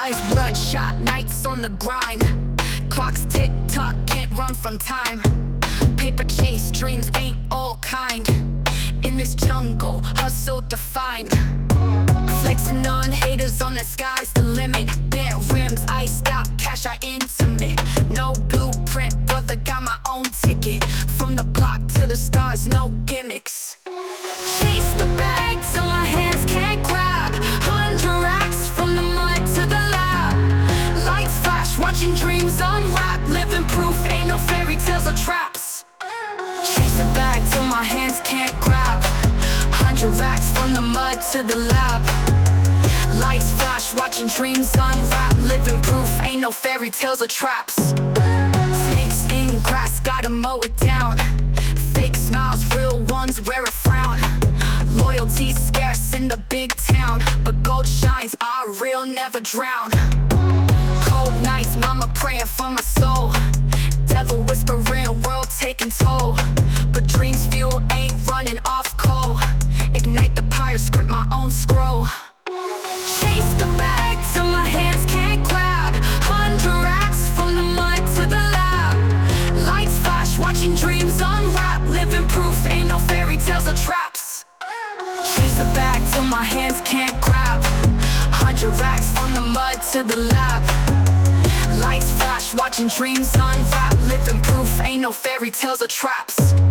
eyes bloodshot, nights on the grind. Clocks tick tock, can't run from time. Paper chase, dreams ain't all kind. In this jungle, hustle defined. Flexing on haters, on the sky's the limit. Bare rims, iced out, cash are intimate. No blueprint, brother, got my own ticket. From the block to the stars, no gimmicks. Chase the bag till my hands can't grab. 100 racks from the mud to the lab. Lights flash, watching dreams unwrap. Living proof, ain't no fairy tales or traps. Chase the bag till my hands can't grab. 100 racks from the mud to the lab. Lights flash, watching dreams unwrap. Living proof, ain't no fairy tales or traps. Snakes in grass, gotta mow it down. Fake smiles, real ones wear a frown. Loyalty's scarce in the big town, but gold shines are real, never drown. Cold nights, mama praying for my soul. Devil whispering, world taking toll. But dreams fuel ain't running off coal. Ignite the pyre, script my own scroll. Chase the bag till my hands can't grab. 100 racks from the mud to the lab. Lights flash, watching dreams unwrap. Living proof, ain't no fairy tales or traps. Chase the bag till my hands can't grab. 100 racks from the mud to the lab. Lights flash, watching dreams unwrap. Living proof, ain't no fairy tales or traps.